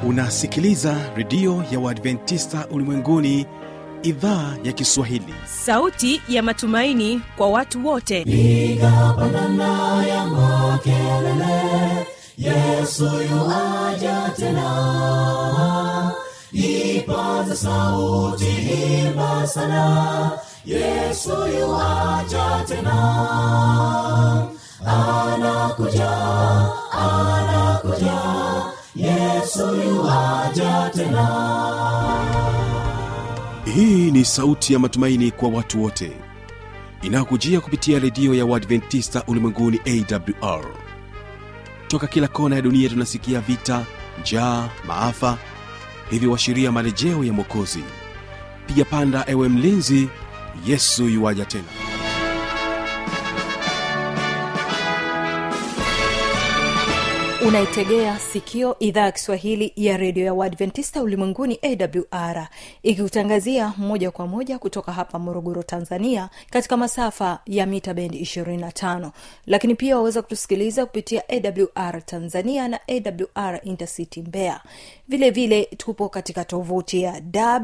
Unasikiliza redio ya Waadventista Ulimwenguni, idhaa ya Kiswahili. Sauti ya matumaini kwa watu wote. Piga pandana ya makelele, Yesu yuaja tena. Ipaza sauti, imba sana, Yesu yuaja tena. Anakuja, anakuja, Yesu yuaja tena. Hii ni sauti ya matumaini kwa watu wote, inakujia kupitia redio ya Waadventista Ulimwenguni AWR. Toka kila kona ya dunia tunasikia vita, njaa, maafa, hivyo washiria marejeo ya Mwokozi. Piga panda ewe mlinzi, Yesu yuaja tena. Unaitegea sikio idhaa ya Kiswahili ya redio ya Waadventista Ulimwenguni AWR, ikikutangazia moja kwa moja kutoka hapa Morogoro, Tanzania, katika masafa ya mita bendi 25. Lakini pia waweza kutusikiliza kupitia AWR Tanzania na AWR Intercity Mbeya. Vile vile tupo katika tovuti ya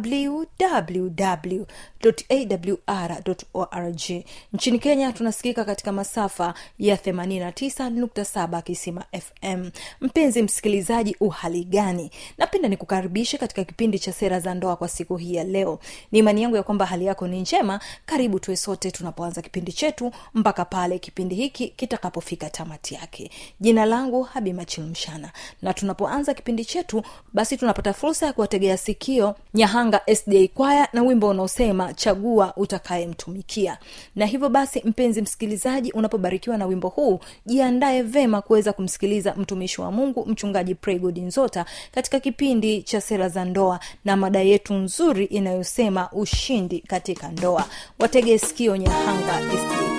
www.awr.org. Nchini Kenya tunasikika katika masafa ya 89.7 Kisima FM. Mpenzi msikilizaji, uhali gani? Napenda nikukaribishe katika kipindi cha Sera za Ndoa kwa siku hii ya leo. Ni imani yangu ya kwamba hali yako ni njema. Karibu tuwe sote tunapoanza kipindi chetu mpaka pale kipindi hiki kitakapofika tamati yake. Jina langu Habi Machilumshana, na tunapoanza kipindi chetu basi tunapata fursa ya kuwategea sikio Nyahanga SDA Choir na wimbo unaosema chagua utakayemtumikia. Na hivyo basi mpenzi msikilizaji, unapobarikiwa na wimbo huu, jiandae vema kuweza kumsikiliza mtumishi wa Mungu Mchungaji Pregod Nzota katika kipindi cha Sera za Ndoa na mada yetu nzuri inayosema ushindi katika ndoa. Watege sikio Nyahanga SDA Choir.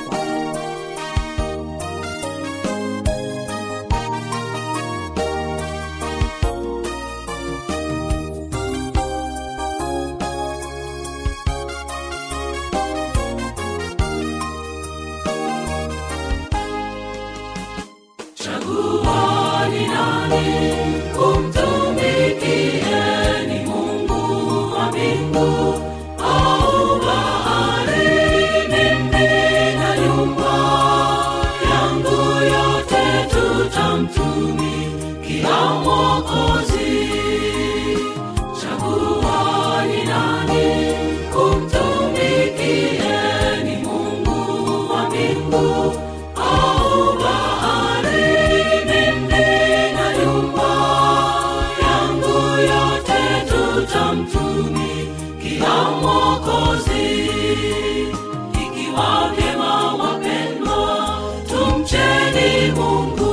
Kumtumikieni Mungu wa mbingu au baharini, mimi na nyumba yangu yote tutamtumikia Mwokozi. Chagua ni nani? Kumtumikieni Mungu wa mbingu au baharini, mimi na nyumba yangu yote tutamtumikia Mwokozi. Ikiwa vyema wapendwa, tumcheni Mungu.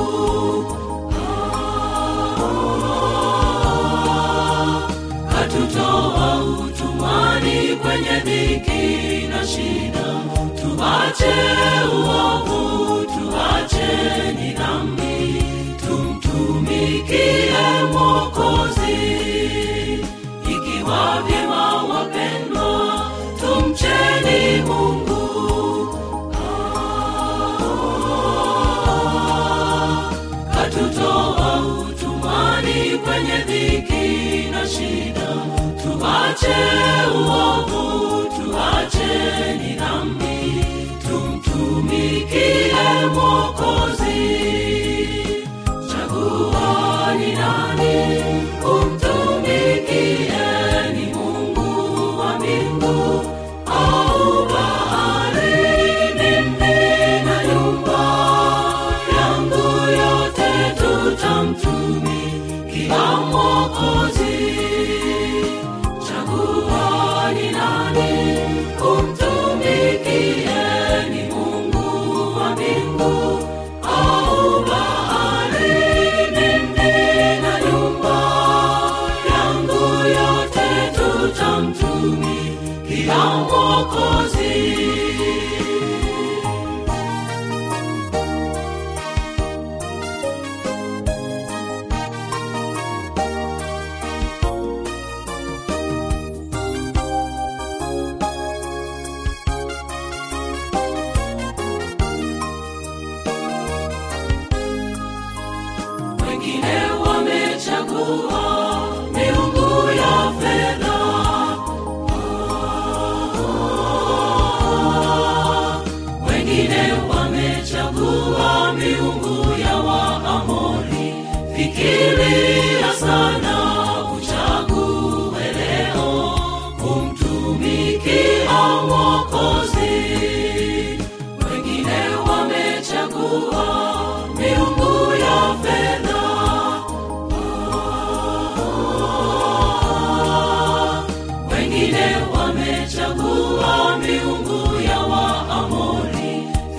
Katutoa utumwani kwenye dhiki na shida. Tuache uovu, tuacheni dhambi, tumtumikie Mwokozi. Ikiwa vyema wapendwa, tumcheni Mungu. Katutoa utumwani kwenye dhiki na shida. Tuache uovu, tuacheni dhambi, tumtumikie Mwokozi. Chagua ni nani? Kumtumikieni Mungu wa mbingu au baharini, mimi na nyumba yangu yote tutamtumikia Mwokozi. Chagua ni nani? Kumtumikieni Mungu wa mbingu au baharini, mimi na nyumba yangu yote tutamtumikia Mwokozi. Wengine wamechagua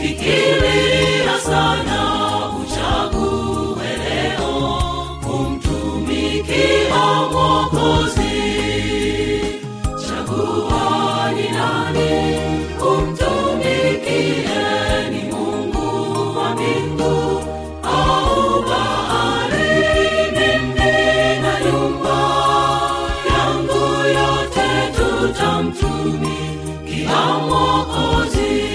fikiria sana, uchague leo kumtumikia Mwokozi. Chagua ni nani kumtumikie, ni Mungu wa mbingu au bahari? Mimi na nyumba yangu yote tutamtumikia Mwokozi.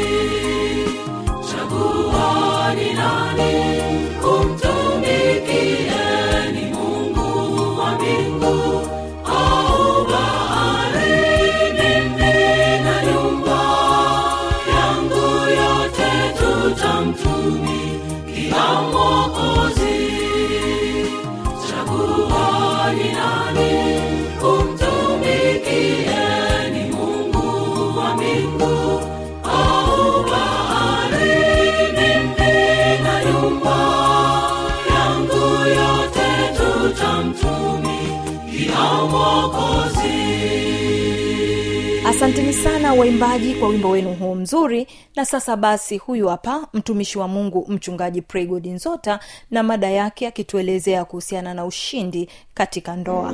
Chagua ni nani kumtumikie, ni Mungu wa mbingu au bahari? Mimi na nyumba yangu yote tutamtumikia Mwokozi. Chagua ni nani kumtumikie, ni Mungu wa mbingu au bahari? Mimi na nyumba yangu yote tutamtumikia Mwokozi. Asanteni sana waimbaji kwa wimbo wenu huu mzuri. Na sasa basi, huyu hapa mtumishi wa Mungu mchungaji Praygod Nzota na mada yake akituelezea kuhusiana na ushindi katika ndoa.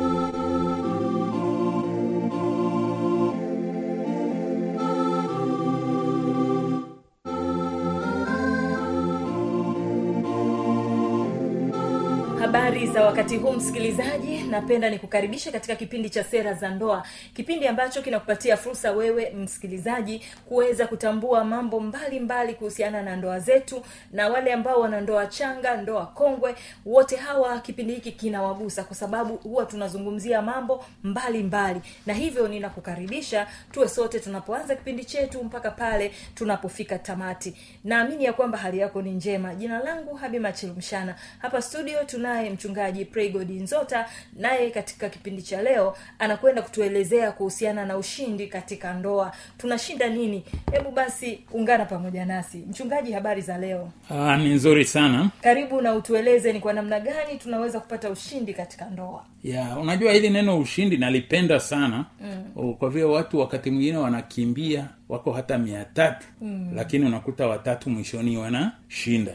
Habari za wakati huu msikilizaji, napenda nikukaribisha katika kipindi cha Sera za Ndoa, kipindi ambacho kinakupatia fursa wewe msikilizaji kuweza kutambua mambo mbalimbali kuhusiana na ndoa zetu, na wale ambao wana ndoa changa, ndoa kongwe, wote hawa kipindi hiki kinawagusa, kwa sababu huwa tunazungumzia mambo mbalimbali. Na hivyo ninakukaribisha tuwe sote tunapoanza kipindi chetu mpaka pale tunapofika tamati. Naamini ya kwamba hali yako ni njema. Jina langu Habi Machilumshana. Hapa studio tunaye mchungaji Praygod Nzota, naye katika kipindi cha leo anakwenda kutuelezea kuhusiana na ushindi katika ndoa. Tunashinda nini? Hebu basi ungana pamoja nasi. Mchungaji, habari za leo? Ni nzuri sana. Karibu na utueleze ni kwa namna gani tunaweza kupata ushindi katika ndoa. Unajua hili neno ushindi nalipenda sana. Kwa vile watu wakati mwingine wanakimbia, wako hata 300, lakini unakuta 3 mwishoni wanashinda.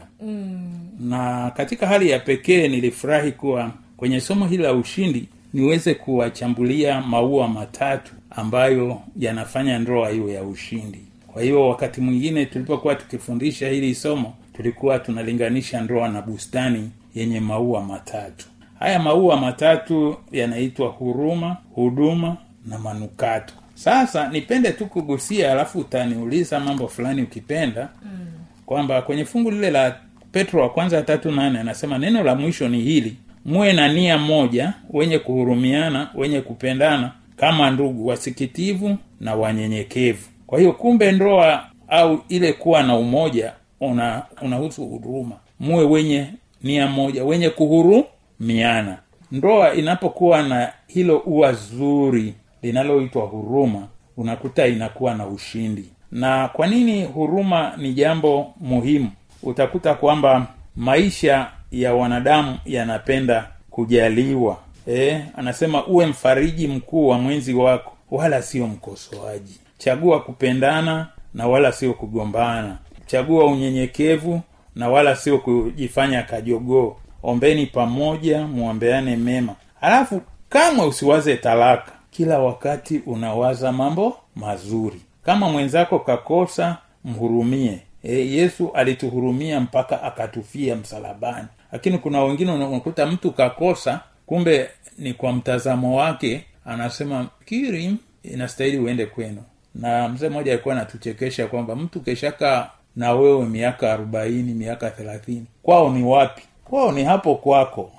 Na katika hali ya pekee nilifurahi kuwa kwenye somo hili la ushindi niweze kuwachambulia maua 3 ambayo yanafanya ndoa iwe ya ushindi. Kwa hiyo wakati mwingine tulipokuwa tukifundisha hili somo, tulikuwa tunalinganisha ndoa na bustani yenye maua 3. Haya maua 3 yanaitwa huruma, huduma na manukato. Sasa nipende tu kugusia, alafu utaniuliza mambo fulani ukipenda. Kwamba kwenye fungu lile la Petro wa kwanza 3:8 anasema neno la mwisho ni hili: muwe na nia moja, wenye kuhurumiana, wenye kupendana kama ndugu, wasikitivu na wanyenyekevu. Kwa hiyo kumbe ndoa au ile kuwa na umoja unahusu huruma. Muwe wenye nia moja, wenye kuhurumiana. Ndoa inapokuwa na hilo ua zuri linaloitwa huruma, unakuta inakuwa na ushindi. Na kwa nini huruma ni jambo muhimu? Utakuta kwamba maisha ya wanadamu yanapenda kujaliwa. Anasema uwe mfariji mkuu wa mwenzi wako, wala sio mkosoaji. Chagua kupendana na wala sio kugombana. Chagua unyenyekevu na wala sio kujifanya kajogoo. Ombeni pamoja, muombeane mema. Halafu kama usiwaze talaka, kila wakati unawaza mambo mazuri. Kama mwenzako kakosa, mhurumie. Yesu alituhurumia mpaka akatufia msalabani. Lakini kuna wengine unakuta mtu kakosa, kumbe ni kwa mtazamo wake anasema kiri inastahili uende kwenu. Na mzee mmoja alikuwa anatuchekesha kwamba mtu keshaka na wewe miaka 40, miaka 30, kwao ni wapi? Kwao ni hapo kwako.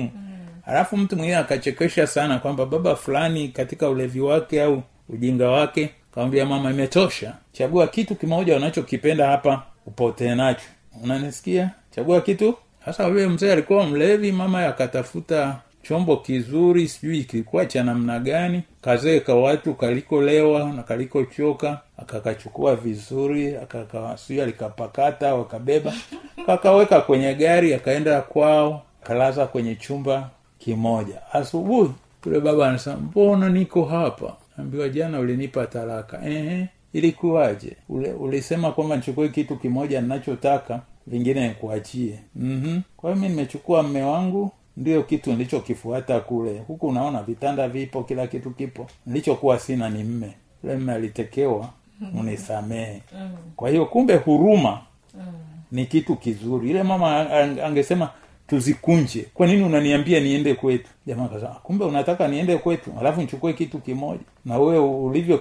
Halafu mtu mwingine akachekesha sana kwamba baba fulani katika ulevi wake au ujinga wake kaambia mama, imetosha, chagua kitu kimoja unachokipenda hapa upote nacho. Unanisikia? Chagua kitu. Sasa wewe mzee alikuwa mlevi, mama akatafuta chombo kizuri, sijui kilikuwa cha namna gani, kazeka watu kalikolewa na kalikochoka, akakachukua vizuri, akakawasuia, likapakata, wakabeba, kakaweka kwenye gari, akaenda kwao, kalaza kwenye chumba kimoja. Asubuhi yule baba anasema, mbona niko hapa? Ambiwa, jana ulinipa talaka. ilikuwaje? Ulisema kwamba nichukue kitu kimoja ninachotaka, vingine nikuachie. Kwa hiyo mimi nimechukua mume wangu, ndio kitu nilichokifuata kule. Huku unaona vitanda vipo, kila kitu kipo. Nilichokuwa sina ni mume. Yule mume alitekewa, unisamehe. Kwa hiyo kumbe huruma ni kitu kizuri. Ile mama angesema tuzikunje, kwa nini unaniambia niende kwetu? Jamaa akasema kumbe unataka niende kwetu alafu nichukue kitu kimoja, na wewe ulivyo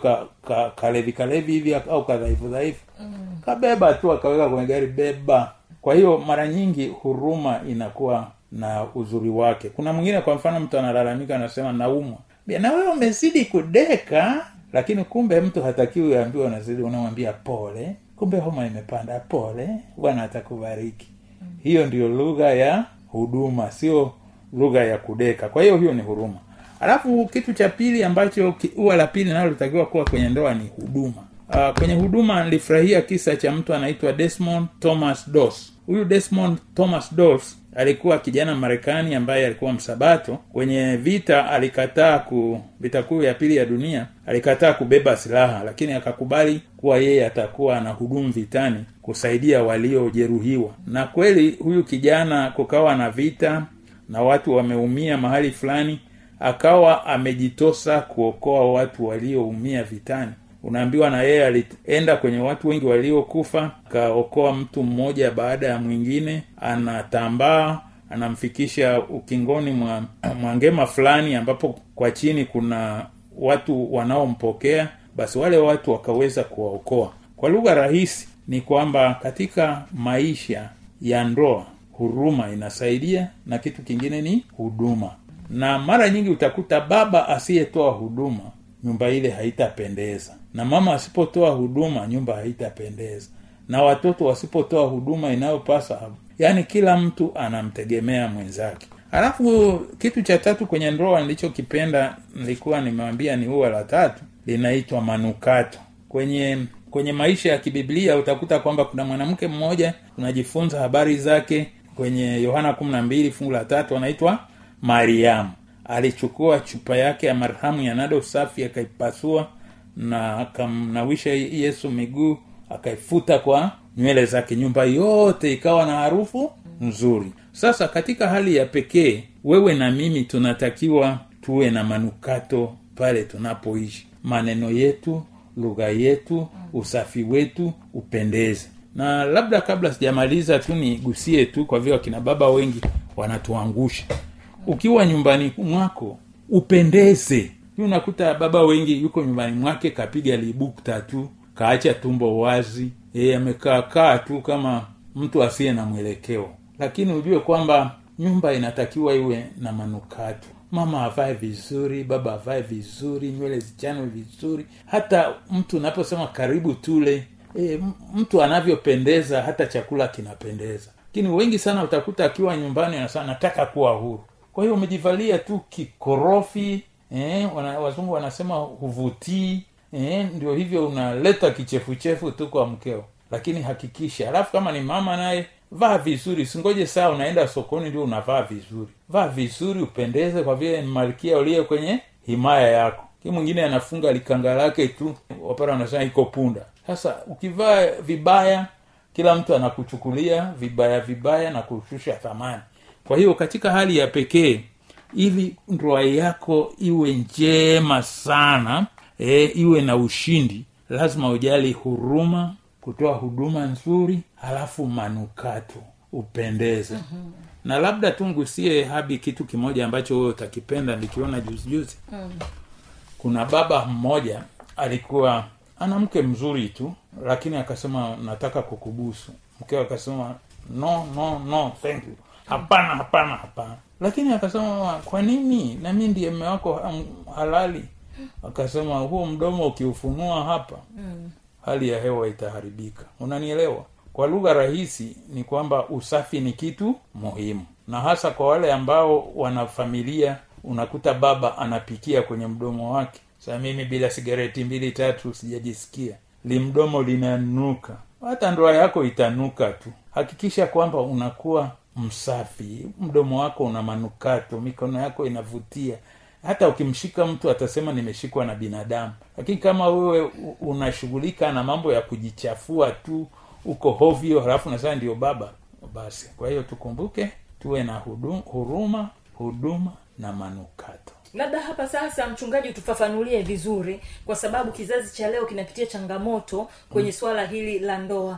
kalevi hivi au kadhaifu kabeba tu akaweka kwenye gari, beba. Kwa hiyo mara nyingi huruma inakuwa na uzuri wake. Kuna mwingine kwa mfano mtu analalamika anasema naumwa, na wewe umezidi kudeka, lakini kumbe mtu hatakiwi aambiwe unazidi, unamwambia pole, kumbe homa imepanda, pole, Bwana atakubariki. Hiyo ndio lugha ya huduma, sio lugha ya kudeka. Kwa hiyo ni huruma. Alafu kitu cha pili ambacho huwa la pili nalo litakiwa kuwa kwenye ndoa ni huduma. Kwenye huduma nilifurahia kisa cha mtu anaitwa Desmond Thomas Doss. Huyu Desmond Thomas Doss alikuwa kijana Marekani ambaye alikuwa msabato. Kwenye vita vita kuu ya pili ya dunia, alikataa kubeba silaha, lakini akakubali kuwa yeye atakuwa anahudumu vitani kusaidia waliojeruhiwa. Na kweli huyu kijana, kukawa na vita na watu wameumia mahali fulani, akawa amejitosa kuokoa watu walioumia vitani. Unaambiwa na yeye alienda kwenye watu wengi waliokufa, kaokoa mtu mmoja baada ya mwingine, anatambaa anamfikisha ukingoni mwa ngema fulani ambapo kwa chini kuna watu wanaompokea. Basi wale watu wakaweza kuwaokoa. Kwa lugha rahisi ni kwamba katika maisha ya ndoa huruma inasaidia, na kitu kingine ni huduma. Na mara nyingi utakuta baba asiyetoa huduma, nyumba ile haitapendeza, na mama asipotoa huduma, nyumba haitapendeza, na watoto wasipotoa huduma inayopasa. Yaani kila mtu anamtegemea mwenzake. Alafu kitu cha tatu kwenye ndoa nilichokipenda, nilikuwa nimewambia ni ua la tatu, linaitwa manukato. Kwenye maisha ya kibiblia utakuta kwamba kuna mwanamke mmoja tunajifunza habari zake kwenye Yohana 12 fungu la 3, anaitwa Mariamu. Alichukua chupa yake ya marhamu ya nado safi, akaipasua na akamnawisha Yesu miguu, akaifuta kwa nywele zake, nyumba yote ikawa na harufu nzuri. Sasa katika hali ya pekee, wewe na mimi tunatakiwa tuwe na manukato pale tunapoishi. Maneno yetu, lugha yetu, usafi wetu upendeze. Na labda kabla sijamaliza tu nigusie tu, kwa vile kina baba wengi wanatuangusha. Ukiwa nyumbani mwako upendeze. Unakuta baba wengi yuko nyumbani mwake kapiga libukta tu, kaacha tumbo wazi, amekaa tu kama mtu asiye na mwelekeo. Lakini ujue kwamba nyumba inatakiwa iwe na manukato. Mama avae vizuri, baba avae vizuri, nywele zichanwe vizuri. Hata mtu unaposema karibu tule, mtu anavyopendeza, hata chakula kinapendeza. Lakini wengi sana utakuta akiwa nyumbani anasema nataka kuwa huru. Kwa hiyo umejivalia tu kikorofi, wazungu wanasema huvutii, ndio hivyo unaleta kichefuchefu tu kwa mkeo. Lakini hakikisha, alafu kama ni mama naye vaa vizuri, singoje saa unaenda sokoni ndio unavaa vizuri. Vaa vizuri upendeze, kwa vile ni malkia uliye kwenye himaya yako. Kile mwingine anafunga likanga lake tu, wapara wanasema iko punda. Sasa ukivaa vibaya, kila mtu anakuchukulia vibaya na kushusha thamani. Kwa hiyo katika hali ya pekee, ili ndoa yako iwe njema sana, iwe na ushindi, lazima ujali huruma, kutoa huduma nzuri, halafu manukato upendeze. Na labda tungusie Habi kitu kimoja ambacho wewe utakipenda, nilikiona juzi. Kuna baba mmoja alikuwa ana mke mzuri tu, lakini akasema nataka kukubusu. Mkeo akasema no thank you. Hapana. Lakini akasema kwa nini? Na mimi ndiye mume wako halali. Akasema huo mdomo ukiufunua hapa, hali ya hewa itaharibika. Unanielewa? Kwa lugha rahisi ni kwamba usafi ni kitu muhimu. Na hasa kwa wale ambao wana familia, unakuta baba anapikia kwenye mdomo wake. Sasa mimi bila sigareti 2-3 sijajisikia. Mdomo linanuka. Hata ndoa yako itanuka tu. Hakikisha kwamba unakuwa msafi, mdomo wako una manukato, mikono yako inavutia, hata ukimshika mtu atasema nimeshikwa na binadamu. Lakini kama wewe unashughulika na mambo ya kujichafua tu, uko hovyo, halafu nasema ndio baba, basi. Kwa hiyo tukumbuke tuwe na huruma, huduma na manukato. Labda hapa sasa mchungaji utufafanulie vizuri, kwa sababu kizazi cha leo kinapitia changamoto kwenye swala hili la ndoa,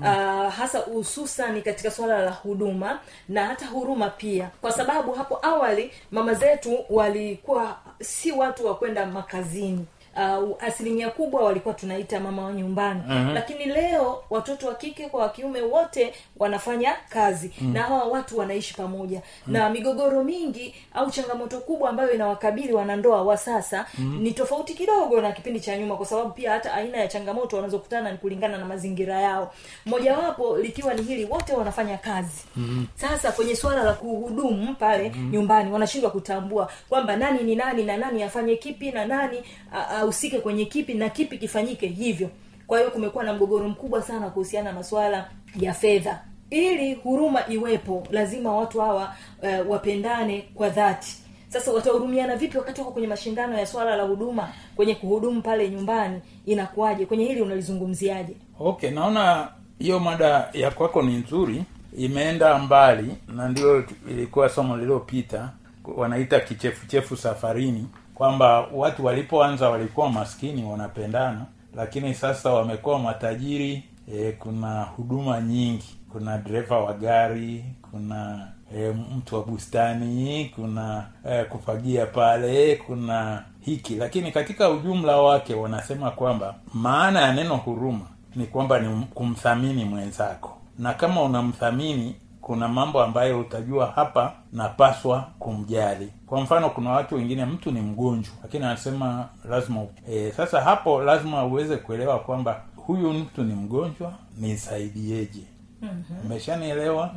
hasa hususan katika swala la huduma na hata huruma pia, kwa sababu hapo awali mama zetu walikuwa si watu wa kwenda makazini. Asilimia kubwa walikuwa tunaita mama wa nyumbani. Lakini leo watoto wa kike kwa wa kiume wote wanafanya kazi na hawa watu wanaishi pamoja. Na migogoro mingi au changamoto kubwa ambayo inawakabili wanandoa wa sasa ni tofauti kidogo na kipindi cha nyuma, kwa sababu pia hata aina ya changamoto wanazokutana ni kulingana na mazingira yao. Mojawapo likiwa ni hili, wote wanafanya kazi. Sasa kwenye swala la kuhudumu pale nyumbani wanashindwa kutambua kwamba nani ni nani na nani afanye kipi na nani usike kwenye kipi na kipi kifanyike hivyo. Kwa hiyo kumekuwa na mgogoro mkubwa sana kuhusiana na masuala ya fedha. Ili huruma iwepo, lazima watu hawa wapendane kwa dhati. Sasa watahurumiana vipi wakati wako kwenye mashindano ya swala la huduma, kwenye kuhudumu pale nyumbani? Inakuaje? Kwenye hili unalizungumziaje? Okay, naona hiyo mada ya kwako ni nzuri, imeenda mbali, na ndio ilikuwa somo lililopita wanaita kichefuchefu safarini, kwamba watu walipoanza walikuwa maskini wanapendana, lakini sasa wamekuwa matajiri. Kuna huduma nyingi, kuna dereva wa gari, kuna mtu wa bustani, kuna kufagia pale, kuna hiki. Lakini katika ujumla wake wanasema kwamba maana ya neno huruma ni kwamba ni kumthamini mwenzako, na kama unamthamini kuna mambo ambayo utajua hapa napaswa kumjali. Kwa mfano, kuna watu wengine mtu ni mgonjwa lakini anasema lazima sasa hapo lazima uweze kuelewa kwamba huyu mtu ni mgonjwa, nisaidieje? Umeshanielewa?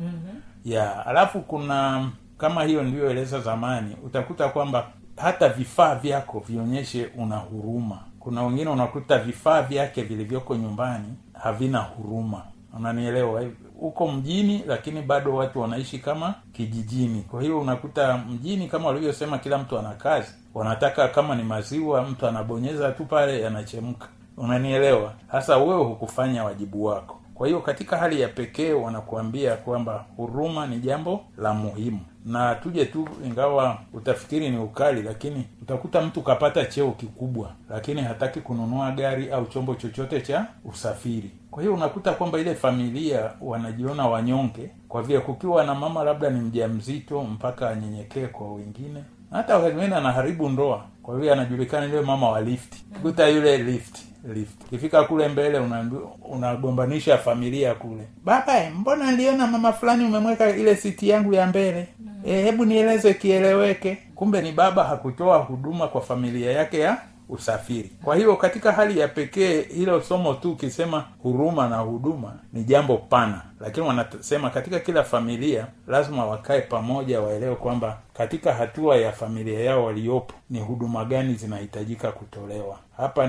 Ya, alafu kuna kama hiyo ndio eleza zamani, utakuta kwamba hata vifaa vyako vionyeshe una huruma. Kuna wengine unakuta vifaa vyake vilivyoko nyumbani havina huruma. Unanielewa? Uko mjini lakini bado watu wanaishi kama kijijini. Kwa hiyo unakuta mjini kama walivyosema kila mtu ana kazi, wanataka kama ni maziwa mtu anabonyeza tu pale yanachemka. Unanielewa? Hasa wewe hukufanya wajibu wako. Kwa hiyo katika hali ya pekee wanakuambia kwamba huruma ni jambo la muhimu. Na tuje tu, ingawa utafikiri ni ukali, lakini utakuta mtu kapata cheo kikubwa lakini hataki kununua gari au chombo chochote cha usafiri. Kwa hiyo unakuta kwamba ile familia wanajiona wanyonge, kwa vile kukiwa na mama labda ni mjamzito mpaka anyenyekee kwa wengine. Hata wakati mwingine anaharibu ndoa, kwa hiyo anajulikana yule mama wa lift. Kukuta yule lift. Kifika kule mbele unagombanisha familia kule. Baba, mbona niliona mama fulani umemweka ile siti yangu ya mbele? Hebu nieleze kieleweke. Kumbe ni baba hakutoa huduma kwa familia yake ya usafiri. Kwa hiyo katika hali ya pekee hilo somo tu kisema huruma na huduma ni jambo pana, lakini wanasema katika kila familia lazima wakae pamoja, waelewe kwamba katika hatua ya familia yao waliopo ni huduma gani zinahitajika kutolewa. Hapa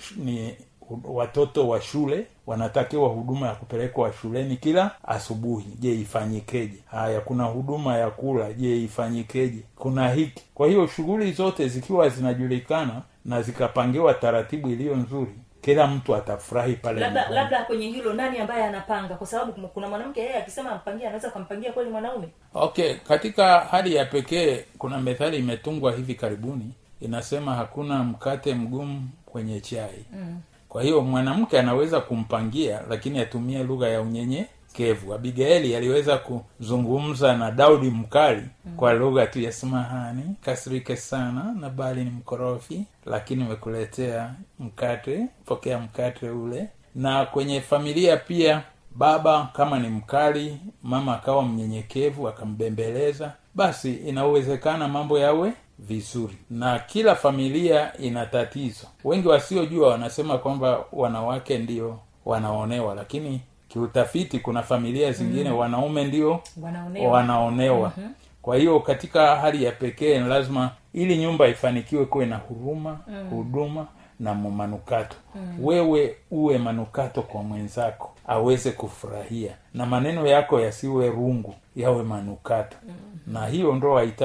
ni watoto wa shule wanatakiwa huduma ya kupelekwa shuleni kila asubuhi. Je, ifanyikeje? Haya, kuna huduma ya kula. Je, ifanyikeje? Kuna hiki. Kwa hiyo shughuli zote zikiwa zinajulikana na zikapangiwa taratibu iliyo nzuri, kila mtu atafurahi pale. Labda kwenye hilo nani ambaye anapanga? Kwa sababu kuna mwanamke yeye akisema ampangia anaweza kumpangia kweli mwanaume. Okay, katika hali ya pekee kuna methali imetungwa hivi karibuni inasema hakuna mkate mgumu kwenye chai. Kwa hiyo mwanamke anaweza kumpangia lakini atumie lugha ya unyenyekevu. Abigaili aliweza kuzungumza na Daudi mkali kwa lugha tu ya samahani, kasirike sana na bali ni mkorofi, lakini nimekuletea mkate, pokea mkate ule. Na kwenye familia pia baba kama ni mkali, mama akawa mnyenyekevu akambembeleza, basi inawezekana mambo yawe vizuri. Na kila familia ina tatizo. Wengi wasiojua wanasema kwamba wanawake ndio wanaonewa, lakini kiutafiti kuna familia zingine wanaume ndio wanaonewa. Kwa hiyo katika hali ya pekee lazima ili nyumba ifanikiwe kuwe na huruma, huduma na manukato. Wewe uwe manukato kwa mwenzako aweze kufurahia, na maneno yako yasiwe rungu, yawe manukato. Na hiyo ndoa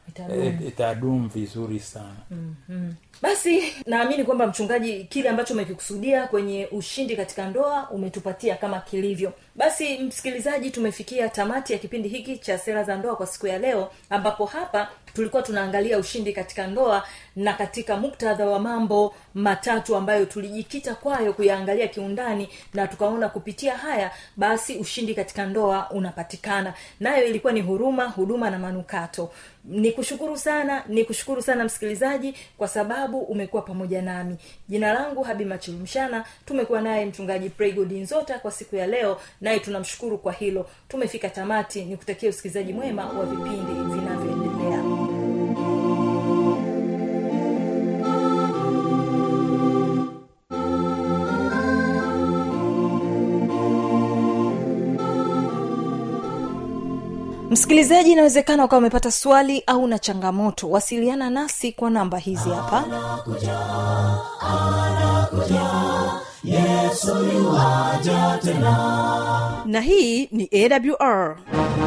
itadumu vizuri sana. Basi naamini kwamba mchungaji, kile ambacho umekikusudia kwenye ushindi katika ndoa umetupatia kama kilivyo. Basi msikilizaji, tumefikia tamati ya kipindi hiki cha Sera za Ndoa kwa siku ya leo, ambapo hapa tulikuwa tunaangalia ushindi katika ndoa na katika muktadha wa mambo matatu ambayo tulijikita kwayo kuyaangalia kiundani, na tukaona kupitia haya basi ushindi katika ndoa unapatikana. Nayo ilikuwa ni huruma, huduma na manukato. Nikushukuru sana msikilizaji kwa sababu umekuwa pamoja nami. Jina langu Habi Machilumshana. Tumekuwa naye mchungaji Prego Dinzota kwa siku ya leo, naye tunamshukuru kwa hilo. Tumefika tamati. Nikutakia usikilizaji mwema wa vipindi vinavyoendelea. Msikilizaji, inawezekana ukawa umepata swali au na changamoto. Wasiliana nasi kwa namba hizi hapa. Anakuja, Yesu yuaja tena. Na hii ni AWR.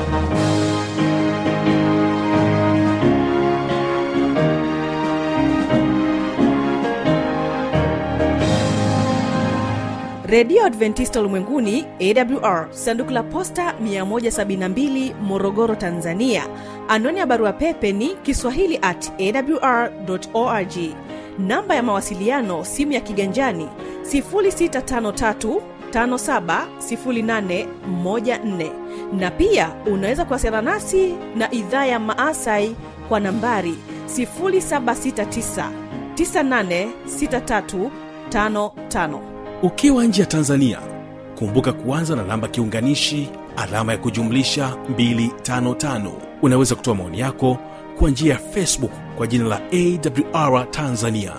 Radio Adventista Ulimwenguni AWR, sanduku la posta 172, Morogoro, Tanzania. Anwani ya barua pepe ni kiswahili@awr.org. Namba ya mawasiliano simu ya kiganjani 0653570814, na pia unaweza kuwasiliana nasi na idhaa ya Maasai kwa nambari 0769986355. Ukiwa nje ya Tanzania, kumbuka kuanza na namba kiunganishi alama ya kujumlisha 255. Unaweza kutoa maoni yako kwa njia ya Facebook kwa jina la AWR Tanzania.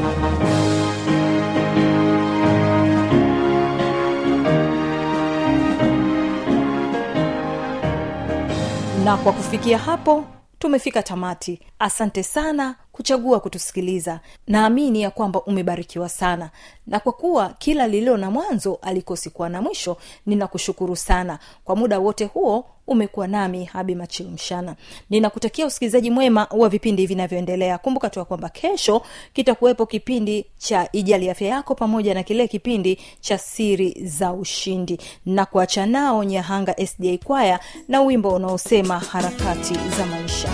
Na kwa kufikia hapo tumefika tamati. Asante sana kuchagua kutusikiliza. Naamini ya kwamba umebarikiwa sana, na kwa kuwa kila lililo na mwanzo alikosi kuwa na mwisho, ninakushukuru sana kwa muda wote huo umekuwa nami Habi Machilumshana. Ninakutakia usikilizaji mwema wa vipindi vinavyoendelea. Kumbuka tu kwamba kesho kitakuwepo kipindi cha Ijali Afya Yako pamoja na kile kipindi cha Siri za Ushindi, na kuacha nao Nyahanga SDA Choir na wimbo unaosema harakati za maisha.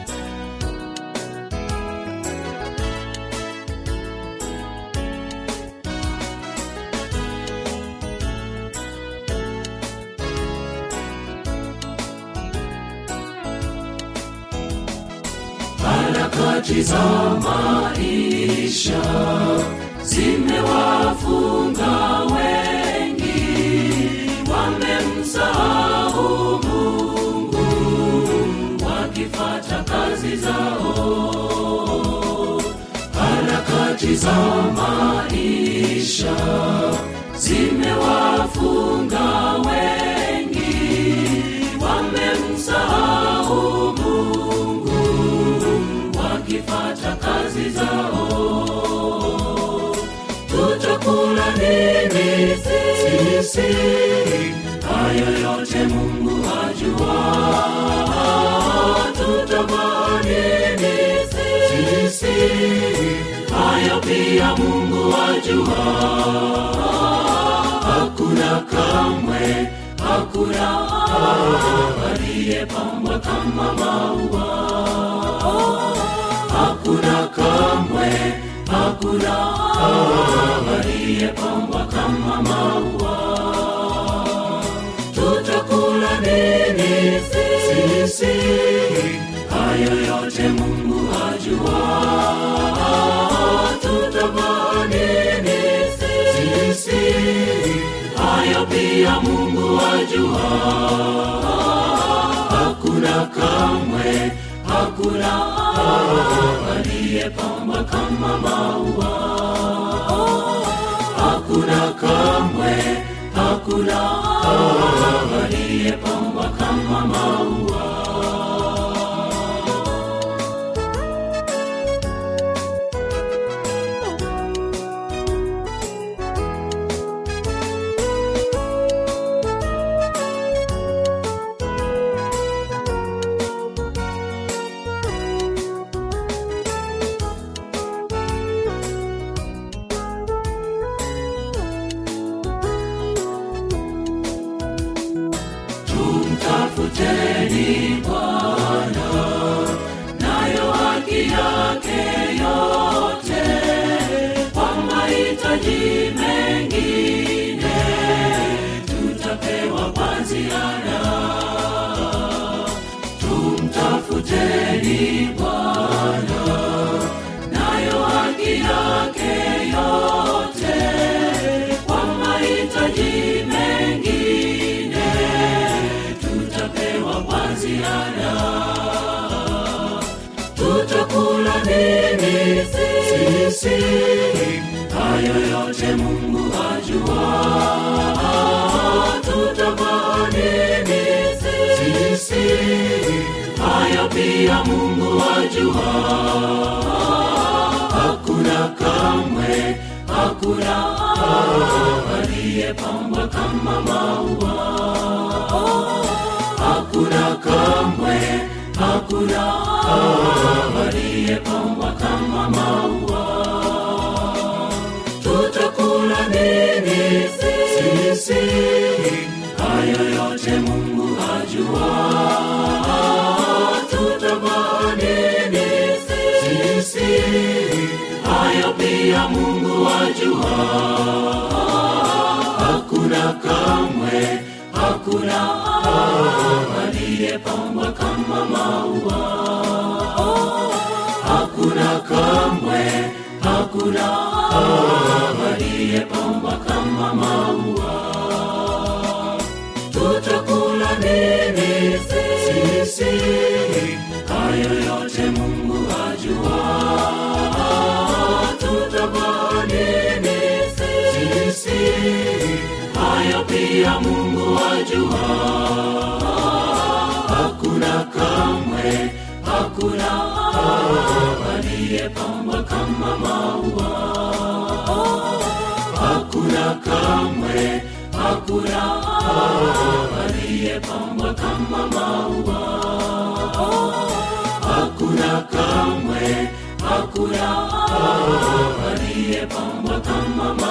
Harakati za maisha zimewafunga wengi, wamemsahau Mungu wakifuata kazi zao. Harakati za maisha zimewafunga wengi, wamemsahau wakifata kazi zao. Tutakula nini sisi? Hayo yote Mungu ajua. Tutavaa nini sisi? Hayo pia Mungu ajua. Hakuna kamwe, hakuna aliyepambwa kama maua. Hakuna kamwe, hakuna aliyepambwa kama maua. Tutakula nini sisi? Hayo yote Mungu ajua. Tutavaa nini sisi? Hayo pia Mungu ajua. Hakuna kamwe, hakuna aliyepambwa kama maua. Hakuna kamwe, hakuna aliyepambwa kama maua. tumtafuteni Bwana, nayo haki yake yote, kwa mahitaji mengine tutapewa kwa ziada. Tumtafuteni Bwana, nayo haki yake yote, kwa mahitaji mengine tutapewa kwa ziada. Tutakula nini sisi? Hayo yote Mungu ajua. Tutavaa nini sisi? Hayo pia Mungu ajua. Hakuna kamwe, hakuna aliyepambwa kama maua. Hakuna kamwe, hakuna aliyepambwa kama maua. Tutakula nini sisi? Hayo yote Mungu ajua. Tutavaa nini sisi? Hayo pia Mungu ajua. Hakuna kamwe, hakuna aliyepambwa kama maua. Hakuna kamwe, hakuna aliyepambwa kama maua. Tutakula nini sisi? Hayo yote Mungu ajua. Tutavaa nini sisi? Hayo pia Mungu ajua. Hakuna kamwe, hakuna aliyepambwa kama maua. Hakuna kamwe, hakuna aliyepambwa kama maua. Hakuna kamwe, hakuna aliyepambwa kama maua.